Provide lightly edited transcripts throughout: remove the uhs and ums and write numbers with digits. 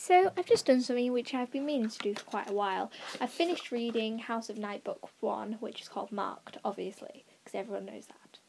So, I've just done something which I've been meaning to do for quite a while. I've finished reading House of Night Book 1, which is called Marked, obviously, because everyone knows that.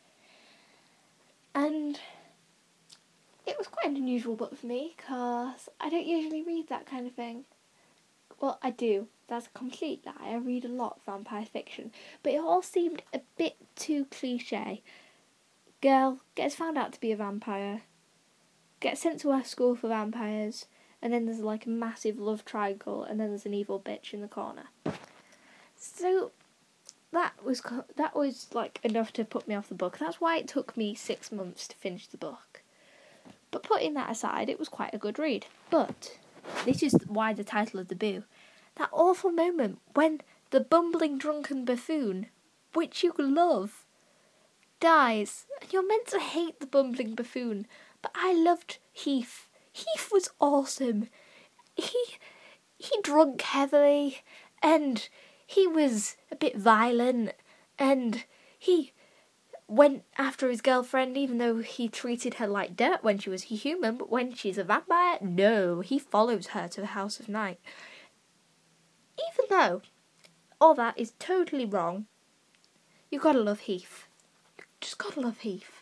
And it was quite an unusual book for me, because I don't usually read that kind of thing. Well, I do. That's a complete lie. I read a lot of vampire fiction. But it all seemed a bit too cliché. Girl gets found out to be a vampire, gets sent to a school for vampires, and then there's like a massive love triangle, and then there's an evil bitch in the corner. So that was like enough to put me off the book. That's why it took me 6 months to finish the book. But putting that aside, it was quite a good read. But this is why the title of the boo. That awful moment when the bumbling drunken buffoon, which you love, dies. And you're meant to hate the bumbling buffoon. But I loved Heath. Heath was awesome. He drunk heavily, and he was a bit violent, and he went after his girlfriend even though he treated her like dirt when she was human, but when she's a vampire, no, he follows her to the House of Night. Even though all that is totally wrong, you gotta love Heath. You just gotta love Heath.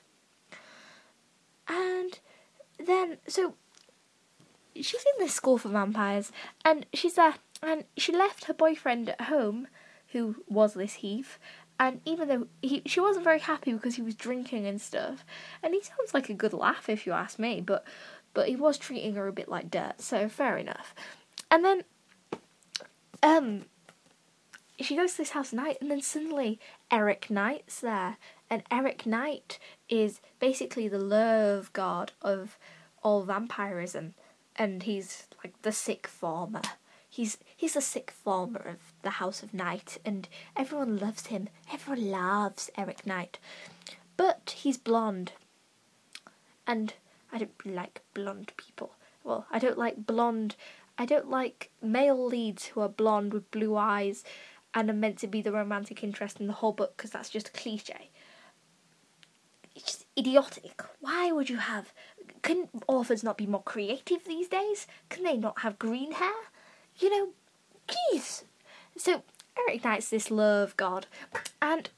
And then, so she's in this school for vampires, and she's there, and she left her boyfriend at home, who was this Heath, and even though she wasn't very happy because he was drinking and stuff, and he sounds like a good laugh if you ask me, but he was treating her a bit like dirt, so fair enough. And then, she goes to this house at night, and then suddenly Eric Knight's there, and Eric Knight is basically the love god of all vampirism. And he's like the sick farmer. He's the sick farmer of the House of Night, and everyone loves him. Everyone loves Eric Knight. But he's blonde. And I don't like blonde people. Well, I don't like male leads who are blonde with blue eyes and are meant to be the romantic interest in the whole book, because that's just a cliche. It's just idiotic. Why would you have... Can authors not be more creative these days? Can they not have green hair? You know, geez. So, Eric Knight's this love god. And,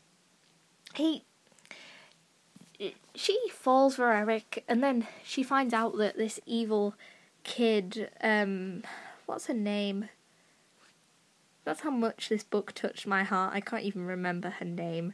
she falls for Eric, and then she finds out that this evil kid, what's her name? That's how much this book touched my heart. I can't even remember her name.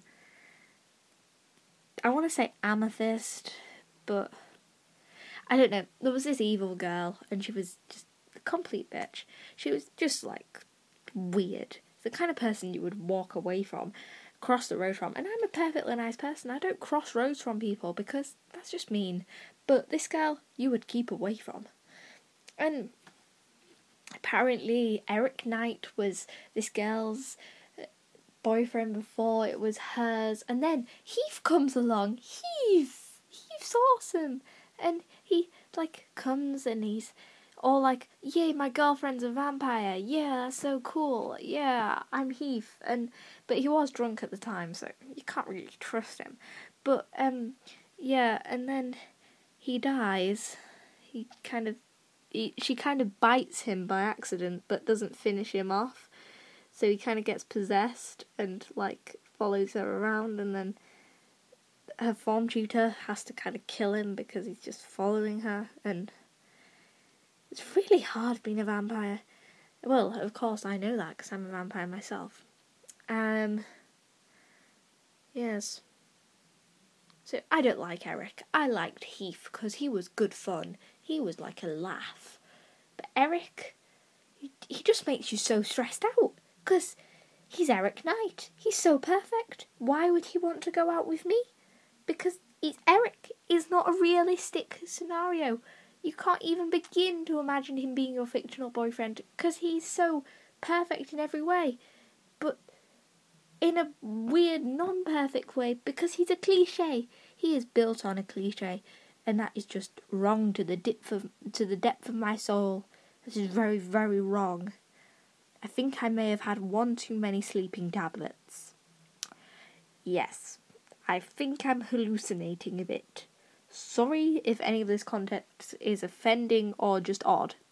I want to say Amethyst, but I don't know. There was this evil girl, and she was just a complete bitch. She was just, like, weird. The kind of person you would walk away from, cross the road from. And I'm a perfectly nice person. I don't cross roads from people, because that's just mean. But this girl, you would keep away from. And apparently Eric Knight was this girl's boyfriend before it was hers, and then Heath comes along. Heath's awesome, and he like comes and he's all like, yay, my girlfriend's a vampire, yeah, that's so cool, yeah, I'm Heath. But he was drunk at the time, so you can't really trust him. But yeah, and then he dies. She kind of bites him by accident, but doesn't finish him off. So he kind of gets possessed and, like, follows her around, and then her form tutor has to kind of kill him because he's just following her, and it's really hard being a vampire. Well, of course I know that because I'm a vampire myself. Yes. So I don't like Eric. I liked Heath because he was good fun. He was like a laugh. But Eric, he just makes you so stressed out. Because he's Eric Knight. He's so perfect. Why would he want to go out with me? Because Eric is not a realistic scenario. You can't even begin to imagine him being your fictional boyfriend because he's so perfect in every way. But in a weird, non-perfect way, because he's a cliche. He is built on a cliche. And that is just wrong to the depth of my soul. This is very, very wrong. I think I may have had one too many sleeping tablets. Yes, I think I'm hallucinating a bit. Sorry if any of this content is offending or just odd.